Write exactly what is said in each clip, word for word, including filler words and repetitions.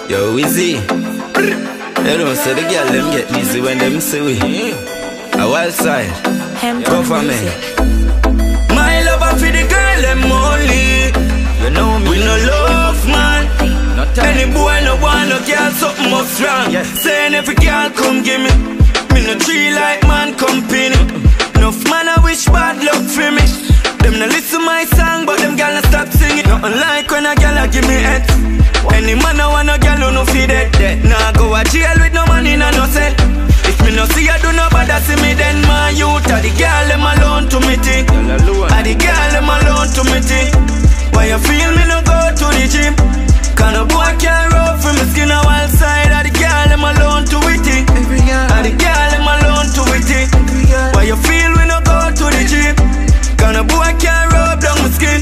Yo, Wizzy. You know, so the girl them get busy when them see we. A wild side. Go for me. My lover for the girl them only. You know me. We no love man. Any boy no want no girl something up strong. Saying every girl come give me. Me no tree like man company. Enough man I wish bad luck for me. Them no listen my song but them girl no stop singing. Nothing like when a girl a give me head. Any man I want a girl who no feed it. Nah go a jail with no money no no cell. If me no see I do no bother see me then my youth. A the girl them alone to me thing. A the girl them alone to me thing. Why you feel me no go to the gym? Can a boy can't rub from my skin a wild side. A the girl them alone to it thing. A the girl them alone to it thing. Why you feel we no go to the gym? Can a boy can't rub down my skin?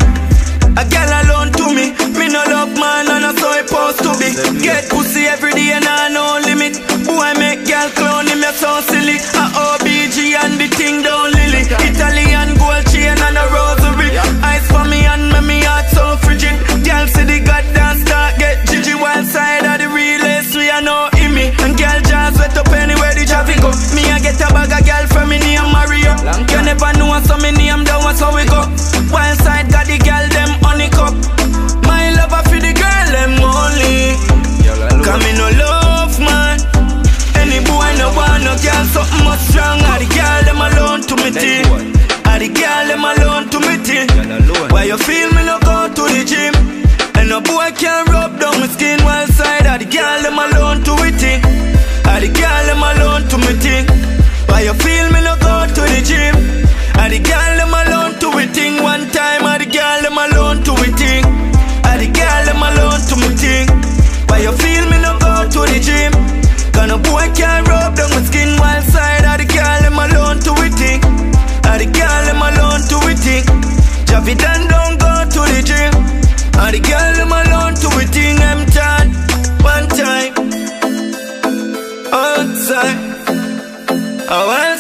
A girl alone to me. Me no love man and that's how it supposed to be. Get pussy every day and I no limit. Boy make girl clown him, you so silly. A O B G and the thing down lily. Italian gold chain and a rosary. Ice for me and me, me heart so frigid. Girl see the goddamn start get Gigi. Wild side of the realest we are no in me. And girl just wet up anywhere the traffic go. Me I get a bag of girl from me name Mario. You never know so me name down so we go. Wild side got the girl them honeycup. My lover for the girl them only. Cause me no love man. Any boy no want no girl something much strong. A the girl them alone to me thing. A the girl them alone to me thing. Why you feel me no go to the gym? And no boy can rub down my skin. Wild side a the girl them alone to it thing. A the girl them alone to me thing. Why you feel me no go to the gym? A the girl them alone to it thing. One time a the girl them alone to it thing. A the girl them alone to me thing. Why you feel me no go to the gym? Cause no boy can't rub down my skin. Wild side a the girl them alone to it thing. A the girl them alone to it thing. Javidan don't go to the gym. A the girl them alone to it thing. I'm tired. One time outside. Oh, well.